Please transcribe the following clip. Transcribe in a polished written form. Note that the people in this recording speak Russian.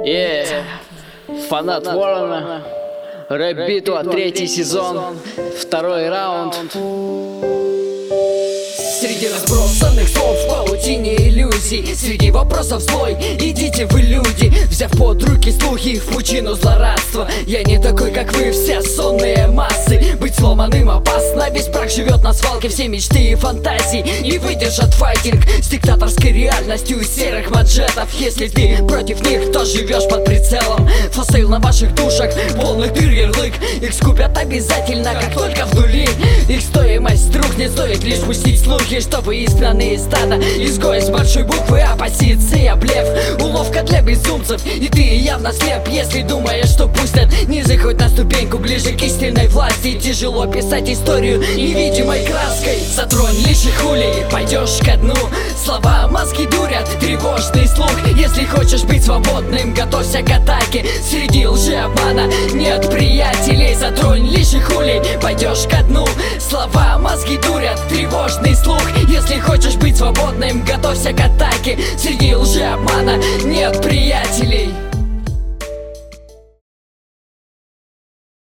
Фанат Ворона, рэп-битва, 3-й сезон, 2-й раунд. Среди разбросанных слов в паутине иллюзий, среди вопросов злой, идите вы, люди. Взяв под руки слухи в пучину злорадства. Я не такой, как вы, все сонные массы. Быть сломанным опасно, весь прах живет на свалке. Все мечты и фантазии не выдержат файтинг с диктаторской реальностью серых маджетов. Если ты против них, то живешь под прицелом. Фасил на ваших душах, полных дыр ярлык. Их скупят обязательно, как только вдули. Их стоимость рухнет, стоит лишь пустить слухи, что вы изгнаны из стада, изгой с большой буквы, оппозиция, блеф, уловка для безумцев. И ты явно слеп, если думаешь, что пустят ниже хоть на ступеньку ближе к истинной власти. Тяжело писать историю невидимой краской. Затронь лишь их улей, пойдешь ко дну. Слова мозги дурят, тревожный слух. Если хочешь быть свободным, готовься к атаке. Среди лжеобмана нет приятелей. Затронь лишь их улей, пойдешь ко дну. Слова мозги дурят, тревожный слух. Если хочешь быть свободным, готовься к атаке. Среди лжеобмана